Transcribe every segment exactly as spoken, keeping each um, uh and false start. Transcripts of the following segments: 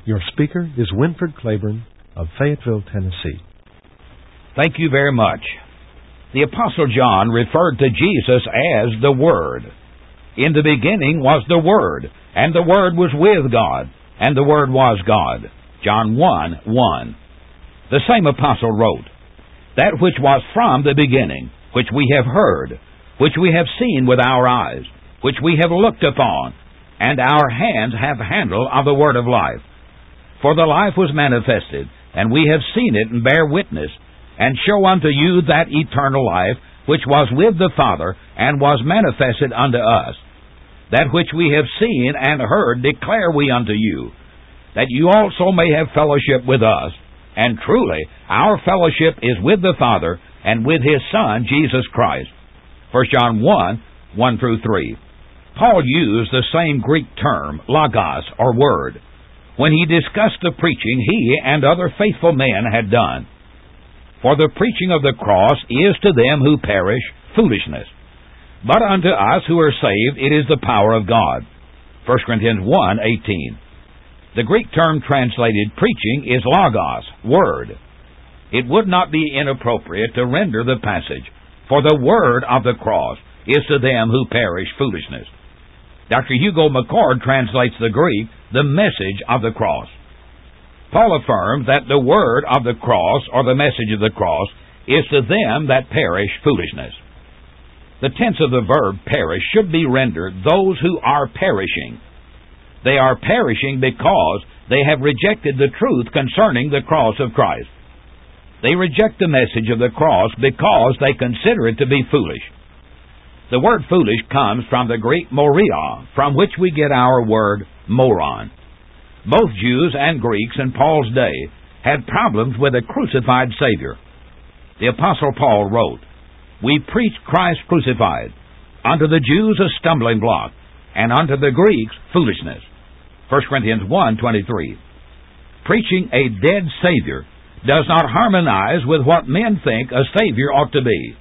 Your speaker is Winford Claiborne of Fayetteville, Tennessee. Thank you very much. The Apostle John referred to Jesus as the Word. In the beginning was the Word, and the Word was with God, and the Word was God. John one one. The same apostle wrote, That which was from the beginning, which we have heard, which we have seen with our eyes, which we have looked upon, and our hands have handled of the word of life. For the life was manifested, and we have seen it, and bear witness, and show unto you that eternal life, which was with the Father, and was manifested unto us. That which we have seen and heard declare we unto you, that you also may have fellowship with us. And truly, our fellowship is with the Father, and with His Son, Jesus Christ. First John one, one through three. Paul used the same Greek term, logos, or word, when he discussed the preaching he and other faithful men had done. For the preaching of the cross is to them who perish foolishness, but unto us who are saved it is the power of God. First Corinthians one, eighteen. The Greek term translated preaching is logos, word. It would not be inappropriate to render the passage, for the word of the cross is to them who perish foolishness. Doctor Hugo McCord translates the Greek, the message of the cross. Paul affirmed that the word of the cross, or the message of the cross, is to them that perish foolishness. The tense of the verb perish should be rendered those who are perishing. They are perishing because they have rejected the truth concerning the cross of Christ. They reject the message of the cross because they consider it to be foolish. The word foolish comes from the Greek moria, from which we get our word moron. Both Jews and Greeks in Paul's day had problems with a crucified Savior. The Apostle Paul wrote, We preach Christ crucified, unto the Jews a stumbling block, and unto the Greeks foolishness. First Corinthians one, twenty-three. Preaching a dead Savior does not harmonize with what men think a Savior ought to be.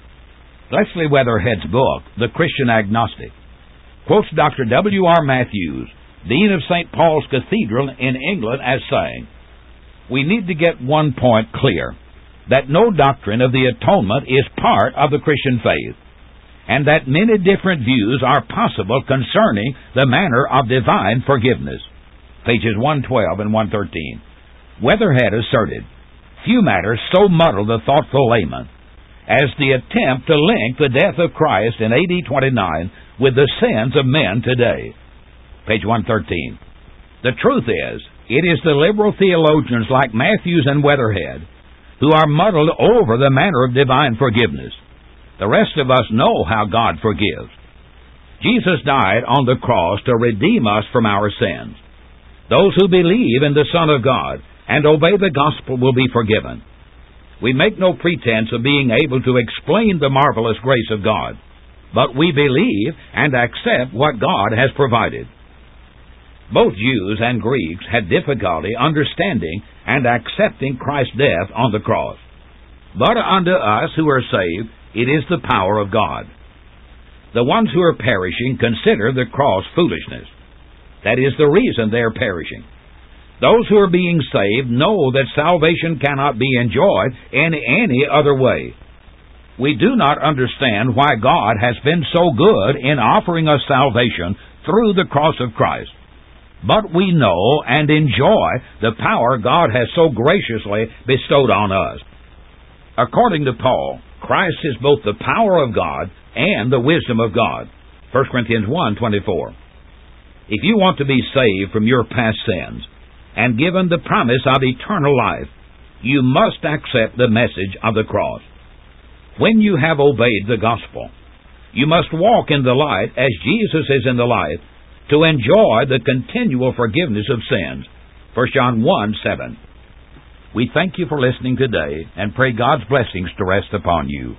Leslie Weatherhead's book, The Christian Agnostic, quotes Doctor W R Matthews, Dean of Saint Paul's Cathedral in England, as saying, We need to get one point clear, that no doctrine of the atonement is part of the Christian faith, and that many different views are possible concerning the manner of divine forgiveness. Pages one twelve and one thirteen. Weatherhead asserted, Few matters so muddle the thoughtful layman as the attempt to link the death of Christ in A D twenty-nine with the sins of men today. Page one thirteen. The truth is, it is the liberal theologians like Matthews and Weatherhead who are muddled over the manner of divine forgiveness. The rest of us know how God forgives. Jesus died on the cross to redeem us from our sins. Those who believe in the Son of God and obey the gospel will be forgiven. We make no pretense of being able to explain the marvelous grace of God, but we believe and accept what God has provided. Both Jews and Greeks had difficulty understanding and accepting Christ's death on the cross. But unto us who are saved, it is the power of God. The ones who are perishing consider the cross foolishness. That is the reason they are perishing. Those who are being saved know that salvation cannot be enjoyed in any other way. We do not understand why God has been so good in offering us salvation through the cross of Christ. But we know and enjoy the power God has so graciously bestowed on us. According to Paul, Christ is both the power of God and the wisdom of God. First Corinthians one, twenty-four. If you want to be saved from your past sins and given the promise of eternal life, you must accept the message of the cross. When you have obeyed the gospel, you must walk in the light as Jesus is in the light to enjoy the continual forgiveness of sins. First John one, seven. We thank you for listening today and pray God's blessings to rest upon you.